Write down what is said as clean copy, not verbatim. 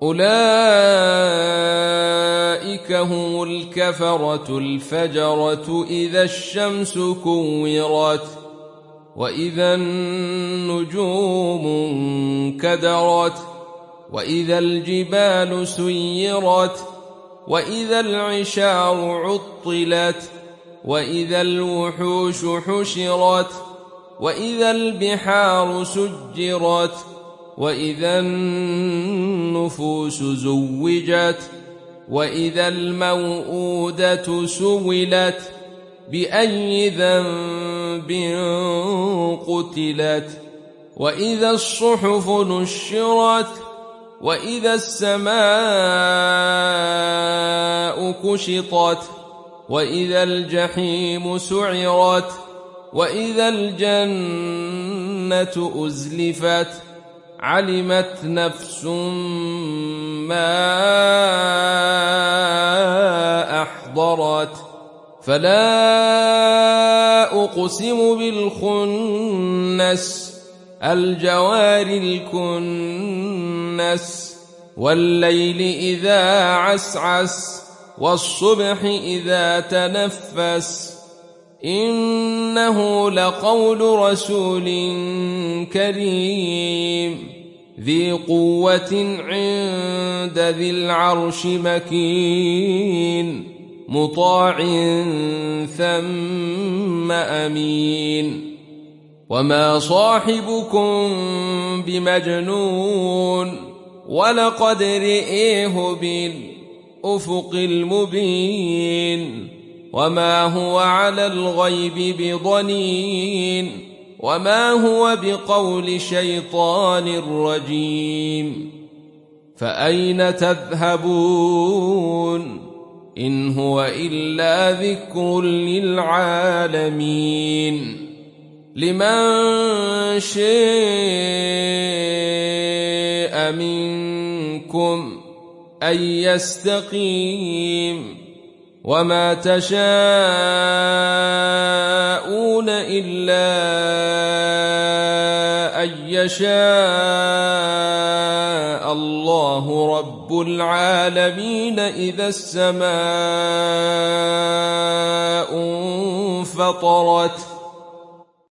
أولئك هم الكفرة الفجرة إذا الشمس كورت وإذا النجوم انكدرت وإذا الجبال سيرت وإذا العشار عطلت وإذا الوحوش حشرت وإذا البحار سجرت وإذا النفوس زوجت وإذا الموءودة سئلت بأي ذنب قتلت وإذا الصحف نشرت وإذا السماء كشطت وإذا الجحيم سعرت وإذا الجنة أزلفت علمت نفس ما أحضرت فلا أقسم بالخنس الجوار الكنس والليل إذا عسعس والصبح إذا تنفس إنه لقول رسول كريم ذي قوة عند ذي العرش مكين مطاع ثم أمين وما صاحبكم بمجنون ولقد رئيه بالأفق المبين وما هو على الغيب بضنين وما هو بقول شيطان رجيم فأين تذهبون إن هو إلا ذكر للعالمين لمن شاء منكم أن يستقيم وما تشاءون إلا أن يشاء الله رب العالمين إذا السماء انفطرت